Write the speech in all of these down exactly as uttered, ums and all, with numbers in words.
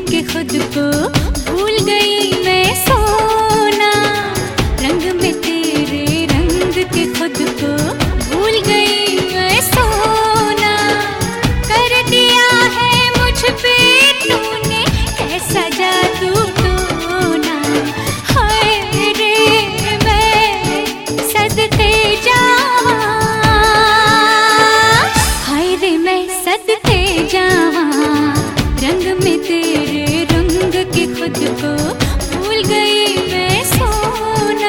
के खुद को भूल गई मैं सोना, रंग में तेरे रंग के खुद को भूल गई मैं सोना। कर दिया है मुझ पे तूने कैसा जादू टोना, हाय रे मैं सदके जावा, हाय रे मैं सदके जावा, रंग में तेरे रंग के खुद को भूल गई मैं सोना।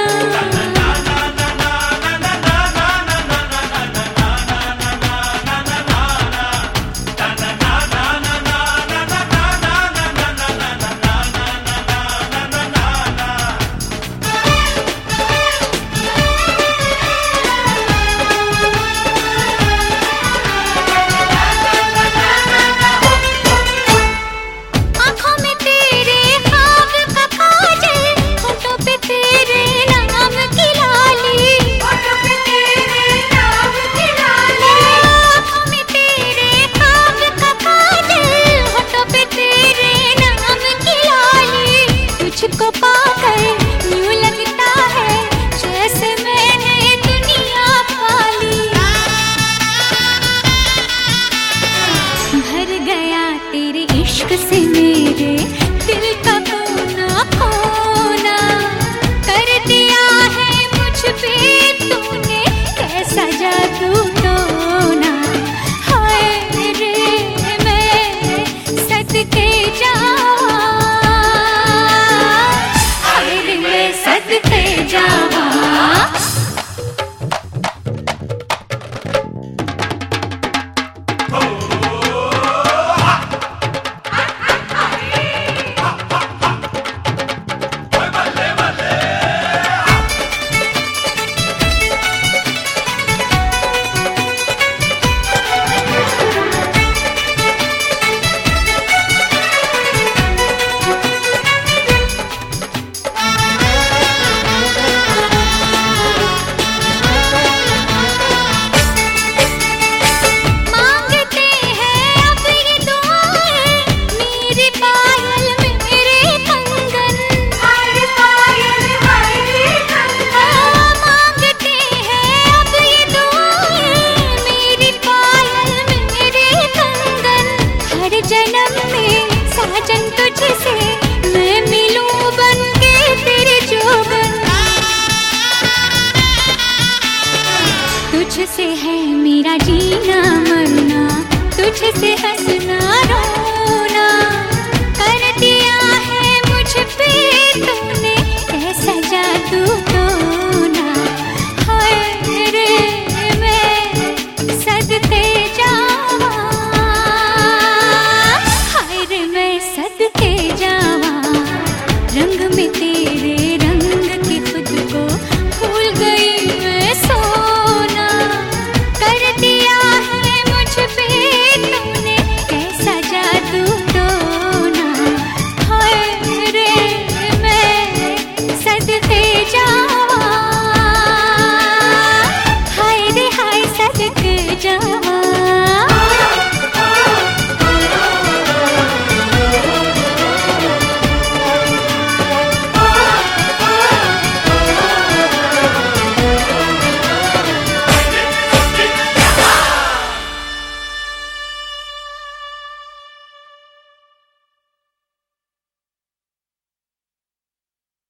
तुझको पाकर यूं लगता है जैसे मैंने दुनिया पाली, भर गया तेरे इश्क से मेरे दिल का कोना कोना। कर दिया है मुझ पे तूने कैसा जादू टोना, हाय रे मैं सदके जावा, सदके जावा। जन्म में साजन तुझसे मैं मिलूं बन के तेरे जोगन, तुझसे है मेरा जीना मरना, तुझसे हंसना रोना। कर दिया है मुझ पे तूने कैसा जादू टोना, हाय रे मैं सदके जावा, सदके जावा, रंग में तेरे रंग के खुद को भूल गई मैं सोना। कर दिया है मुझ पे तूने कैसा जादू टोना, हाय रे मैं सदके जावा, हाय रे हाय सदके जावा।